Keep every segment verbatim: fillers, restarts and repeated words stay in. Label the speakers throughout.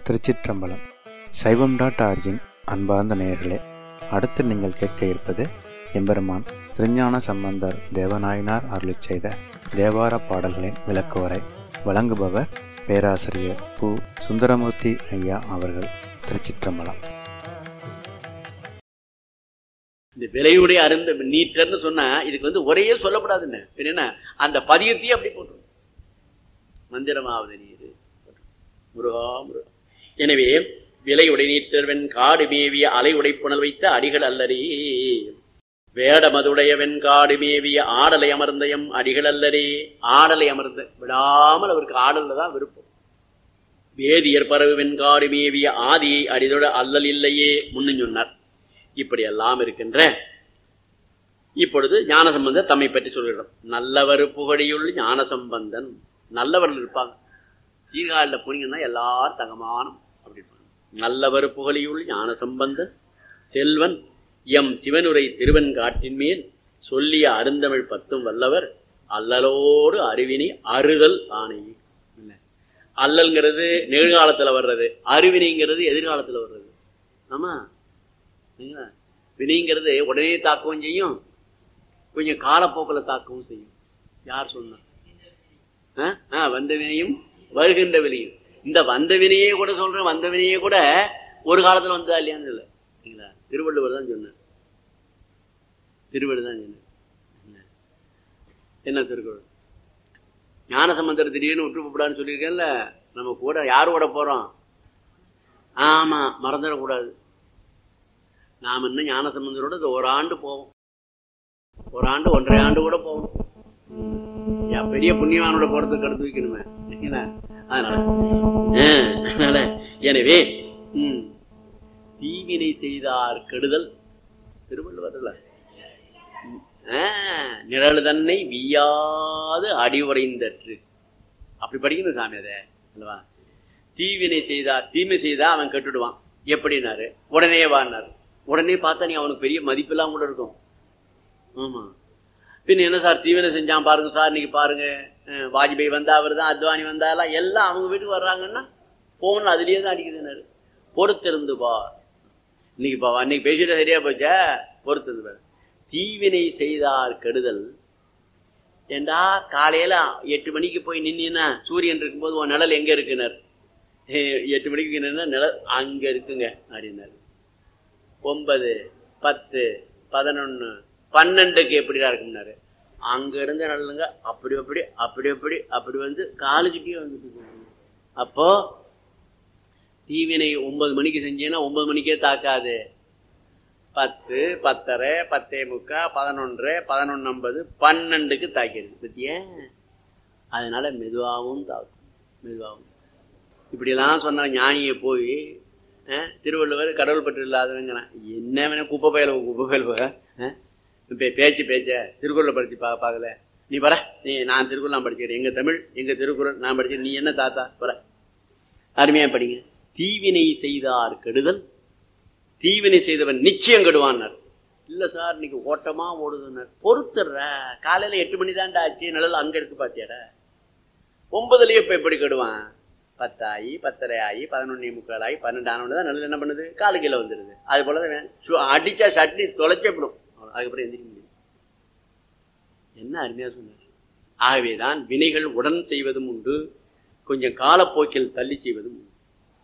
Speaker 1: திருச்சிற்றம்பலம். சைவம் dot origin அன்பார்ந்த நேயர்களே, அடுத்து நீங்கள் கேட்க இருப்பது எம்பெருமான் திருஞான சம்பந்தர் தேவநாயனார் அருளிச் செய்த தேவார பாடல்களின் விளக்குவரை. வழங்குபவர் பேராசிரியர் பு. சுந்தரமூர்த்தி ஐயா அவர்கள். திருச்சிற்றம்பலம்.
Speaker 2: இந்த விலையுடைய அருந்த நீட்டர்னு சொன்னா இதுக்கு வந்து ஒரே சொல்லப்படாதுன்னு என்ன, அந்த பதியத்தையே அப்படி போட்டு மந்திரமாவது நீர் முருகா முருகா. எனவே விலை உடை நீட்டர்வன் காடு மேவிய அலை உடைப்புணல் வைத்த அடிகள் அல்லரே, வேடமதுடைய வெண்காடு மேவிய ஆடலை அமர்ந்தயம் அடிகள் அல்லரே. ஆடலை அமர்ந்த விடாமல் அவருக்கு ஆடல்ல தான் விருப்பம். வேதியர் பரவு வெண்காடு மேவிய ஆதியை அடிதொட அல்லல் இல்லையே முன்னு சொன்னார். இப்படி எல்லாம் இருக்கின்ற இப்பொழுது ஞானசம்பந்தர் தம்மை பற்றி சொல்கிறோம். நல்லவர் புகழியுள் ஞானசம்பந்தன். நல்லவர்கள் இருப்பாங்க, சீர்காழில் போனீங்கன்னா எல்லாரும் தங்கமானம் அப்படி இருப்பாங்க. நல்லவர் புகழியுள் ஞானசம்பந்தன் செல்வன் எம் சிவனுரை திருவன் காட்டின் மேல் சொல்லிய அருந்தமிழ் பத்தும் வல்லவர் அல்லலோடு அறிவினை அறுதல் ஆணை. அல்லல்ங்கிறது நிகழ்காலத்துல வர்றது, அறிவினைங்கிறது எதிர்காலத்துல வர்றது. ஆமா, வினைங்கிறது உடனே தாக்கவும் செய்யும், கொஞ்சம் காலப்போக்கில் தாக்கவும் செய்யும். யார் சொன்னா? வந்த வினையும் வருகின்ற வினையும். இந்த வந்த வினையே கூட சொல்றேன், வந்த வினையே கூட ஒரு காலத்துல வந்ததா இல்லையான்னு இல்லை. திருவள்ளுவர் தான் சொன்னார். திருவள்ளுவர் தான் சொன்னார். என்ன திருக்குறள்? ஞானசம்பந்தர் திடீர்னு விட்டுப்படான்னு சொல்லியிருக்கேன்ல, நம்ம கூட யாரு கூட போறோம்? ஆமா, மறந்துடக்கூடாது. நாம் இன்னும் ஞானசம்பந்தரோட ஒரு ஆண்டு போவோம், ஒரு ஆண்டு ஒன்றரை ஆண்டு கூட போவோம். பெரிய புண்ணியவானோட போறதுக்கு எடுத்து வைக்கணுமே. அதனால எனவே தீவினை செய்தார் கெடுதல் திருவள்ளுவர் நிழல் தன்னை வீயாது அடிவுரைந்தற்று. அப்படி படிக்கணும் சாமி. அதை அல்லவா, தீவினை செய்தார், தீமை செய்தா அவன் கெட்டுடுவான். எப்படின்னாரு, உடனே வான்னாரு. உடனே பார்த்தா நீ அவனுக்கு பெரிய மதிப்பெல்லாம் கூட இருக்கும். ஆமா, பின் என்ன சார் தீவினை செஞ்சான் பாருங்க சார், இன்னைக்கு பாருங்க வாஜ்பாய் வந்தா அவர் தான், அத்வானி வந்தாலாம் எல்லாம் அவங்க வீட்டுக்கு வர்றாங்கன்னா போன் அதுலயே தான் அடிக்குதுன்னாரு. பொறுத்திருந்து பார். இன்னைக்கு பா அன்னைக்கு பேசிட்டு சரியா போச்சா, பொறுத்திருந்து பார். தீவினை செய்தார் கெடுதல் ஏண்டா, காலையில எட்டு மணிக்கு போய் நின்னா சூரியன் இருக்கும்போது உன் நிழல் எங்க இருக்குனார். எட்டு மணிக்கு நின்னா நிழல் அங்க இருக்குங்க அப்படின்னாரு. ஒன்பது பத்து பதினொன்னு பன்னெண்டுக்கு எப்படிடா இருக்கும்னாரு. அங்க இருந்த நல்லங்க அப்படி அப்படி அப்படி அப்படி அப்படி வந்து காலேஜுக்கே வந்துட்டு. அப்போ தீவினை ஒன்பது மணிக்கு செஞ்சீங்கன்னா ஒன்பது மணிக்கே தாக்காது. பத்து பத்தரை பத்தே முக்கா பதினொன்று பதினொன்னு ஐம்பது பன்னெண்டுக்கு தாக்கிடுது பத்திய. அதனால மெதுவாகவும் தாக்கும், மெதுவாகவும். இப்படியெல்லாம் சொன்ன ஞானியை போய் திருவள்ளுவர் கடவுள் பற்று இல்லாதவங்க என்ன வேணா குப்பை பயல குப்பை பயல பேச்சு பேச்ச திருக்குறளை படிச்சு பா பார்க்கல நீ வர, நீ நான் திருக்குறள் படிச்சுக்கிறேன், எங்க தமிழ் எங்க திருக்குறள் நான் படிச்சு, நீ என்ன தாத்தா வர, அருமையா படிங்க. தீவினை செய்தார் கெடுதல், தீவினை செய்தவன் நிச்சயம் கெடுவான்னார். இல்ல சார் இன்னைக்கு ஓட்டமா ஓடுதுன்னார். பொறுத்துடுற, காலையில எட்டு மணி தான்டா ஆச்சு, நிழல் அங்க இருக்கு பாத்தியாடா. ஒன்பதுலயே இப்ப எப்படி கெடுவான்? பத்தாயி பத்தரை ஆகி பதினொன்னே முக்கால் ஆகி பன்னெண்டு ஆனோன்னு நல்ல என்ன பண்ணுது, காலு கீழே வந்துடுது. அது போலதான் அடிச்சா சட்னி தொலைச்சப்படும், அதுக்கப்புறம் எந்திரிக்க முடியும். என்ன அருமையா சொன்னார். ஆகவேதான் வினைகள் உடன் செய்வதும் உண்டு, கொஞ்சம் காலப்போக்கில் தள்ளி செய்வதும் உண்டு.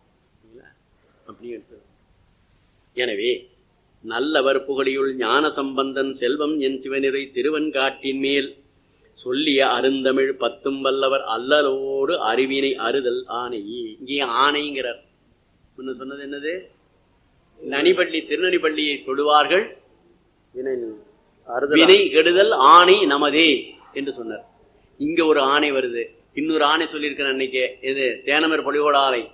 Speaker 2: அப்படி எடுத்தது. எனவே நல்லவர் புகழியுள் ஞான சம்பந்தன் செல்வம் என் சிவனிறை திருவன் காட்டின் மேல் சொல்லிய அருந்தமிழ் பத்தும் வல்லவர் அல்லலோடு அறிவினை அறுதல் ஆணை. இங்கே ஆணைங்கிறார். முன்ன சொன்னது என்னது? நனிபள்ளி திருநனிப்பள்ளியை தொடுவார்கள் வினை கெடுதல் ஆணை நமதே என்று சொன்னார். இங்க ஒரு ஆணை வருது, இன்னொரு ஆணை சொல்லியிருக்கிற அன்னைக்கு இது தேனமர் பொலிவோட ஆலை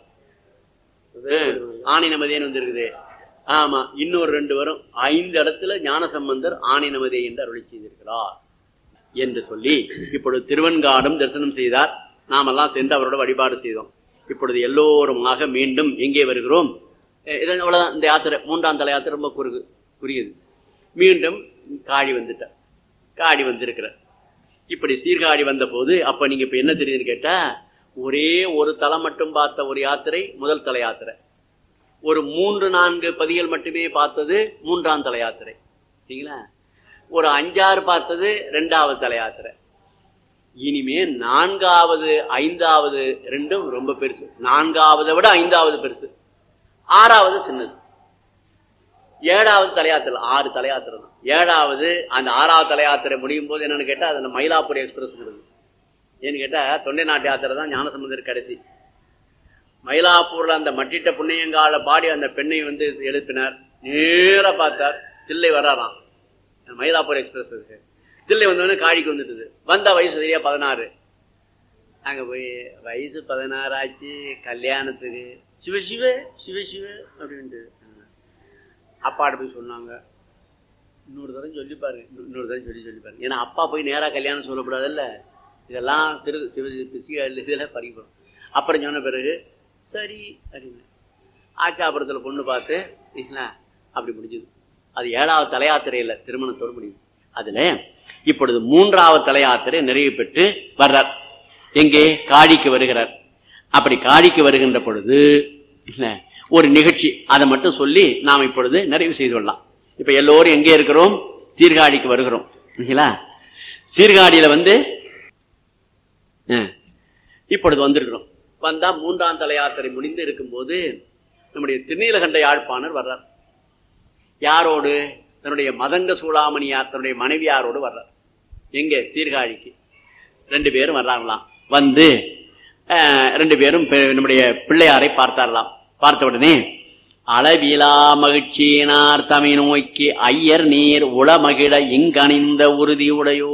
Speaker 2: ஆணை நமதேன்னு வந்திருக்குது. ஆமா, இன்னொரு ரெண்டு வரும். ஐந்து இடத்துல ஞானசம்பந்தர் ஆணை நமதே என்று அருளி செய்திருக்கிறார் என்று சொல்லி இப்பொழுது திருவன்காடும் தரிசனம் செய்தார். நாமெல்லாம் சென்று அவரோட வழிபாடு செய்தோம். இப்பொழுது எல்லோருமாக மீண்டும் எங்கே வருகிறோம்? அவ்வளவுதான். இந்த யாத்திரை மூன்றாம் தலை யாத்திரை ரொம்ப குறுகு குறியது. மீண்டும் காடி வந்துட்டார், காடி வந்திருக்கிறார். இப்படி சீர்காழி வந்த போது அப்ப நீங்க இப்ப என்ன தெரியுதுன்னு கேட்டா, ஒரே ஒரு தலம் மட்டும் பார்த்த ஒரு யாத்திரை முதல் தல யாத்திரை, ஒரு மூன்று நான்கு பதிகள் மட்டுமே பார்த்தது மூன்றாம் தல யாத்திரை, சரிங்களா? ஒரு அஞ்சாறு பார்த்தது ரெண்டாவது தல யாத்திரை. இனிமே நான்காவது ஐந்தாவது ரெண்டும் ரொம்ப பெருசு. நான்காவதை விட ஐந்தாவது பெருசு, ஆறாவது சின்னது. ஏழாவது தலையாத்திரை, ஆறு தலையாத்திரை தான். ஏழாவது அந்த ஆறாவது தலையாத்திரை முடியும் போது என்னன்னு கேட்டா அது மயிலாப்பூர் எக்ஸ்பிரஸ். ஏன்னு கேட்டா தொண்டை நாட்டு யாத்திரை தான் ஞானசம்பந்தர் கடைசி. மயிலாப்பூர்ல அந்த மட்டிட்ட புண்ணியங்கால பாடி அந்த பெண்ணை வந்து எழுப்பினார். நேரா பார்த்தார், தில்லை வராராம். மயிலாப்பூர் எக்ஸ்பிரஸ் இருக்கு. தில்லை வந்தோடனே காழிக்கு வந்துட்டுது. வந்தா வயசு சரியா பதினாறு. அங்க போய் வயசு பதினாறு ஆச்சு, கல்யாணத்துக்கு சிவசிவ சிவசிவ அப்படின்ட்டு அப்பாட்ட போய் சொன்னாங்க. இன்னொரு தரம் சொல்லி பாருங்க, இன்னொரு தரம் சொல்லி சொல்லி பாருங்க. ஏன்னா அப்பா போய் நேரா கல்யாணம் சொல்லக்கூடாதுல்ல, இதெல்லாம் திரு சிவ இதெல்லாம் படிக்கணும். அப்புறம் சொன்ன பிறகு சரி அப்படின்னு ஆச்சாபுரத்தில் பொண்ணு பார்த்து அப்படி முடிஞ்சது. அது ஏழாவது தலையாத்திரையில திருமணத்தோடு முடியுது. அதுல இப்பொழுது மூன்றாவது தலையாத்திரை நிறைவு பெற்று வர்றார். எங்கே? காழிக்கு வருகிறார். அப்படி காழிக்கு வருகின்ற பொழுது ஒரு நிகழ்ச்சி, அதை மட்டும் சொல்லி நாம் இப்பொழுது நிறைவு செய்து கொள்ளலாம். இப்ப எல்லோரும் எங்கே இருக்கிறோம்? சீர்காழிக்கு வருகிறோம். சீர்காழியில வந்து இப்பொழுது வந்திருக்கிறோம். வந்தா மூன்றாம் தல யாத்திரை முடிந்து இருக்கும் போது நம்முடைய திருநீலகண்ட யாழ்ப்பாணர் வர்றார். யாரோடு? தன்னுடைய மதங்க சூளாமணியார் தன்னுடைய மனைவியாரோடு வர்றார். எங்க? சீர்காழிக்கு. ரெண்டு பேரும் வர்றாங்களாம். வந்து ரெண்டு பேரும் நம்முடைய பிள்ளையாரை பார்த்தாரலாம். பார்த்த உடனே அளவிலா மகிழ்ச்சியினார் தமை நோக்கி ஐயர் நீர் உளமகிழ இங்கணிந்த உறுதி உடையோ.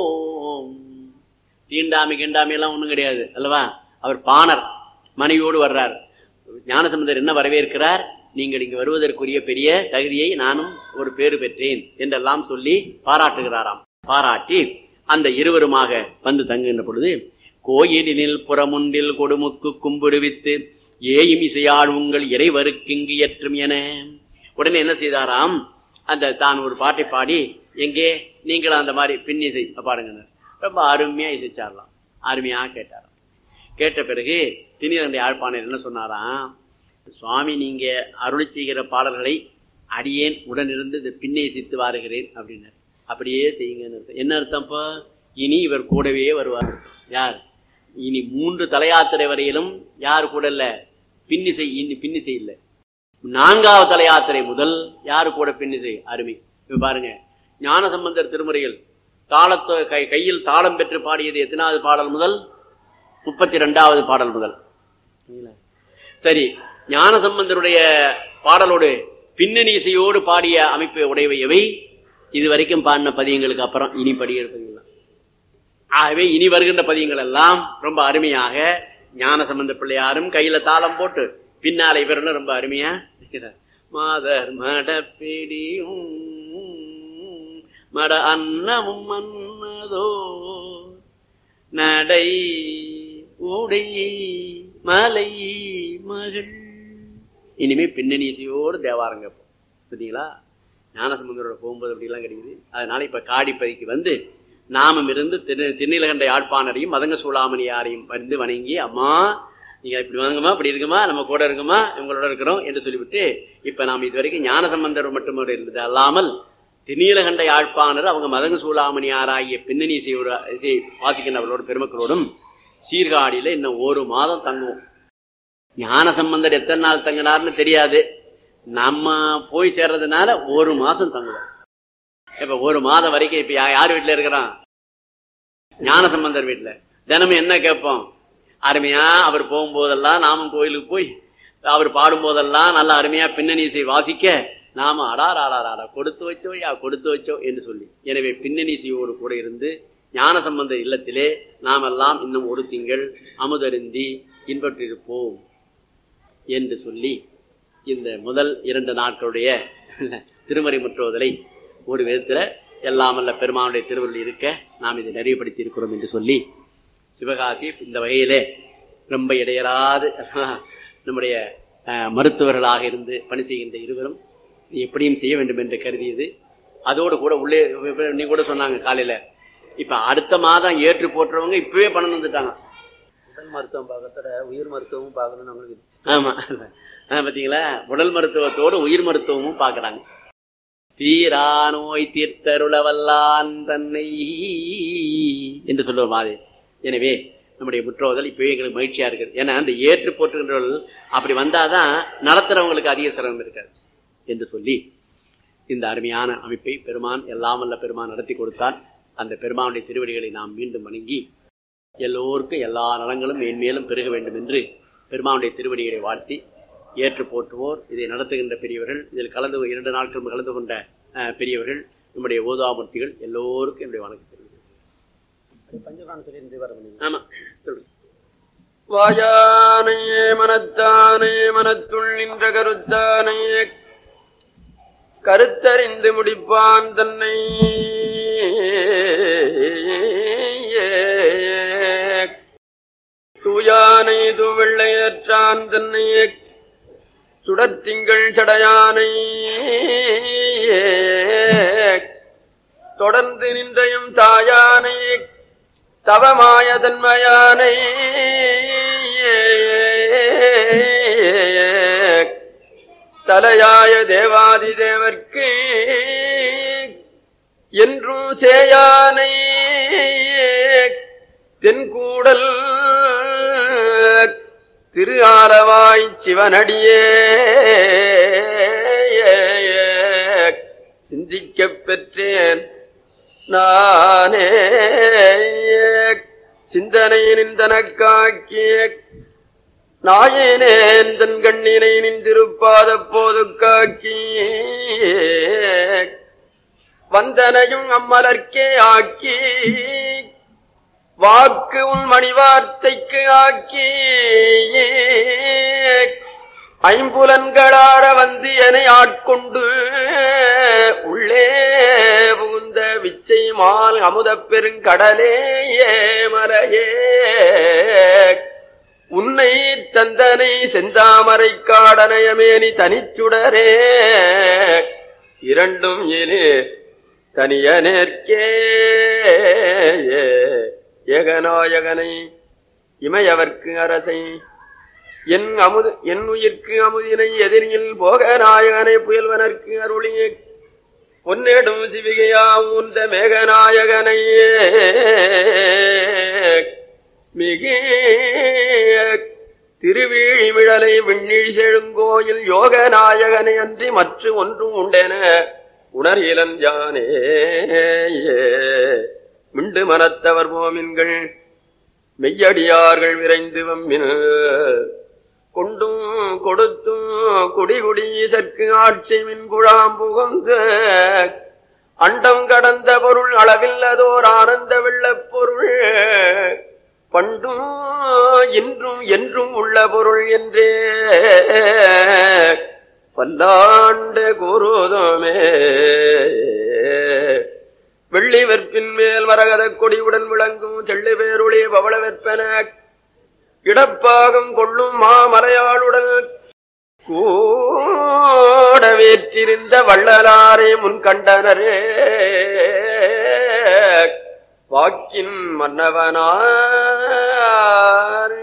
Speaker 2: தீண்டாமை கிண்டாமை எல்லாம் ஒண்ணும் கிடையாது அல்லவா? அவர் பாணர் மனைவியோடு வர்றார். ஞானசம்பந்தர் என்ன வரவேற்கிறார்? நீங்கள் இங்கு வருவதற்குரிய பெரிய தகுதியை நானும் ஒரு பேறு பெற்றேன் என்றெல்லாம் சொல்லி பாராட்டுகிறாராம். பாராட்டி அந்த இருவருமாக வந்து தங்குகின்ற பொழுது கோயிலினில் புறமுண்டில் கொடுமுக்கு கும்பிடுவித்து ஏயும் இசையாள் உங்கள் இறைவருக்கிங்கு ஏற்றும் என உடனே என்ன செய்தாராம்? அந்த தான் ஒரு பாட்டை பாடி, எங்கே நீங்கள் அந்த மாதிரி பின்னிசை பாடுங்க, ரொம்ப அருமையா இசைச்சாரலாம். அருமையா கேட்டாராம். கேட்ட பிறகு திருநீலகண்ட யாழ்ப்பாணர் என்ன சொன்னாராம்? சுவாமி நீங்க அருளி செய்கிற பாடல்களை அடியேன் உடனிருந்து இந்த பின்னை இசைத்து வாருகிறேன் அப்படின்னார். அப்படியே செய்யுங்கன்னு அர்த்தம். என்ன அர்த்தம்? இப்போ இனி இவர் கூடவே வருவார். யார்? இனி மூன்று தலையாத்திரை வரையிலும் யார் கூட இல்ல? பின்னிசை. இனி பின்னிசை இல்லை. நான்காவது தலையாத்திரை முதல் யாரு கூட பின்னிசை? அருமை. இப்ப பாருங்க, ஞானசம்பந்தர் திருமுறையில் தாளத்தை கை கையில் தாளம் பெற்று பாடியது எத்தனாவது பாடல் முதல்? முப்பத்தி ரெண்டாவது பாடல் முதல். சரி, ஞானசம்பந்தருடைய பாடலோடு பின்னணி இசையோடு பாடிய அமைப்பு உடையவை எவை? இதுவரைக்கும் பாடின பதியங்களுக்கு அப்புறம் இனி படிக்கிற பதியங்கள். ஆகவே இனி வருகின்ற பதியங்கள் எல்லாம் ரொம்ப அருமையாக ஞானசம்பந்த பிள்ளையாரும் கையில தாளம் போட்டு பின்னால இவர்களும் ரொம்ப அருமையா மாதர் மடப்பிடியும் மட அன்னமும் மன்னதோ நடை உடை மலை மகள். இனிமே பின்னணி இசையோடு தேவாரங்க பார்த்தீங்களா? ஞானசம்பந்தரோட போகும்போது அப்படிலாம் கிடைக்குது. அதனால இப்ப காடிப்பதிக்கு வந்து நாமும் இருந்து திரு திருநீலகண்ட யாழ்ப்பாணரையும் மதங்க சூளாமணியாரையும் வந்து வணங்கி, அம்மா நீங்க இப்படி வாங்கம்மா, இப்படி இருக்குமா, நம்ம கூட இருக்குமா, இவங்களோட இருக்கிறோம் என்று சொல்லிவிட்டு இப்ப நாம் இதுவரைக்கும் ஞானசம்பந்தர் மட்டும் இருந்தது அல்லாமல் திருநீலகண்ட யாழ்ப்பாணர் அவங்க மதங்க சூளாமணியாராகிய பின்னணி இசையோட இசை வாசிக்கின்றவர்களோட பெருமக்களோடும் சீர்காழியில இன்னும் ஒரு மாதம் தங்குவோம். ஞானசம்பந்தர் எத்தனை நாள் தங்கினார்னு தெரியாது. நம்ம போய் சேர்றதுனால ஒரு மாசம் தங்குவோம். இப்ப ஒரு மாதம் வரைக்கும் இப்ப யார் வீட்டுல இருக்கிறான்? ஞானசம்பந்தர் வீட்டுல. தினமும் என்ன கேட்போம்? அருமையா அவர் போகும்போதெல்லாம் நாமும் கோயிலுக்கு போய் அவர் பாடும் போதெல்லாம் நல்ல அருமையா பின்னணி இசை வாசிக்க நாம அடார் ஆடார் ஆடா கொடுத்து வச்சோம் யா கொடுத்து வச்சோம் என்று சொல்லி, எனவே பின்னணி இசையோடு கூட இருந்து ஞானசம்பந்தர் இல்லத்திலே நாமெல்லாம் இன்னும் ஒரு திங்கள் அமுதருந்தி இன்பற்றிருப்போம் என்று சொல்லி இந்த முதல் இரண்டு நாட்களுடைய திருமறை முற்றுவதலை ஒரு விதத்துல எல்லாமல்ல பெருமானுடைய திருவருள் இருக்க நாம் இதை நிறைவுபடுத்தி இருக்கிறோம் என்று சொல்லி, சிவகாசி இந்த வகையிலே ரொம்ப இடையராது நம்முடைய மருத்துவர்களாக இருந்து பணி செய்கின்ற இருவரும் எப்படியும் செய்ய வேண்டும் என்று கருதியது. அதோடு கூட உள்ளே நீ கூட சொன்னாங்க காலையில, இப்ப அடுத்த மாதம் ஏற்று போட்டுறவங்க இப்பவே பணம் வந்துட்டாங்க.
Speaker 3: உடல் மருத்துவம் பார்க்கறத உயிர் மருத்துவமும் பார்க்கணும்னு நம்மளுக்கு.
Speaker 2: ஆமா பாத்தீங்களா, உடல் மருத்துவத்தோடு உயிர் மருத்துவமும் பாக்குறாங்க. தீரா நோய் தீர்த்தருளவல்லான் தன்னை என்று சொல்லுவ மாதிரி. எனவே நம்முடைய முற்றோதல் இப்பவே எங்களுக்கு மகிழ்ச்சியா இருக்குது. ஏன்னா அந்த ஏற்று போற்றுகின்றவர்கள் அப்படி வந்தாதான் நடத்துறவங்களுக்கு அதிக சிரமம் இருக்காது என்று சொல்லி இந்த அருமையான அமைப்பை பெருமான் எல்லாம் வல்ல பெருமான் நடத்தி கொடுத்தால் அந்த பெருமானுடைய திருவடிகளை நாம் மீண்டும் வணங்கி எல்லோருக்கும் எல்லா நலங்களும் மேன்மேலும் பெருக வேண்டும் என்று பெருமானுடைய திருவடிகளை வாழ்த்தி ஏற்று போற்றுவோர், இதை நடத்துகின்ற பெரியவர்கள், இதில் கலந்து இரண்டு நாட்கள் கலந்து கொண்ட பெரியவர்கள், நம்முடைய ஓதாமூர்த்திகள் எல்லோருக்கும் என்னுடைய வணக்கம் தெரிவிக்கிறேன்.
Speaker 3: பஞ்சகான சொல்லி வர முடியும்.
Speaker 2: ஆமா,
Speaker 3: வாயானே மனத்தானே மனத்துள் நின்ற கருத்தானே கருத்தறிந்து முடிப்பான் தன்னை தூயானை தூவெள்ளையற்றான் தன்னை சுடத்திங்கள் சடையானை தொடர்ந்து நின்றையும் தாயானை தவமாய தன்மையானை தலையாய தேவாதி தேவர்க்கு என்றும் சேயானை தென்கூடல் திரு ஆலவாய் சிவனடியே சிந்திக்கப் பெற்றேன் நானே சிந்தனை நின்றனக்காக்கிய நாயனேன் தன் கண்ணினை நின்றிருப்பாத போது காக்கி வந்தனையும் அம்மலர்க்கே ஆக்கி வாக்கு உன் மணிவார்த்தைக்கு ஆக்கி ஐம்புலன்களார வந்து என்னை ஆட்கொண்டு உள்ளே புகுந்த விச்சை மால் அமுதப் பெருங்கடலே மலையே உன்னை தந்தனை செந்தாமரை காடனயமேனி தனிச்சுடரே இரண்டும் இனி தனியனேற்கே ஏகநாயகனை இமையவர்க்கு அரசை என் அமுது என் உயிர்க்கு அமுதினை எதிரியில் போக நாயகனை புயல்வனர்க்கு அருளியே பொன்னேடும் சிவிகையா ஊர்ந்த மேகநாயகனையே மிக திருவீழிமிழலை விண்ணிழி செழுங்கோயில் யோக நாயகனை அன்றி மற்ற ஒன்றும் உண்டென உணர்கிலன் யானே மிண்டு மனத்தவர் போமின்கள் மெய்யடியார்கள் விரைந்து வம்மின் கொண்டும் கொடுத்தும் குடிகுடி சற்கு ஆட்சி மின் குழாம் புகுந்த அண்டம் கடந்த பொருள் அளவில்லதோர் ஆனந்த வெள்ளப் பொருள் பண்டும் இன்றும் என்றும் உள்ள பொருள் என்றே பல்லாண்டு கூறுதோமே வெள்ளி வெற்பின் மேல் மரகத கொடியுடன் விளங்கும் தெள்ளு பேருளே பவள வெற்பன இடப்பாகம் கொள்ளும் மாமலையாளுடன் கூட வேற்றிருந்த வள்ளலாரே முன் கண்டனரே வாக்கின் மன்னவனார்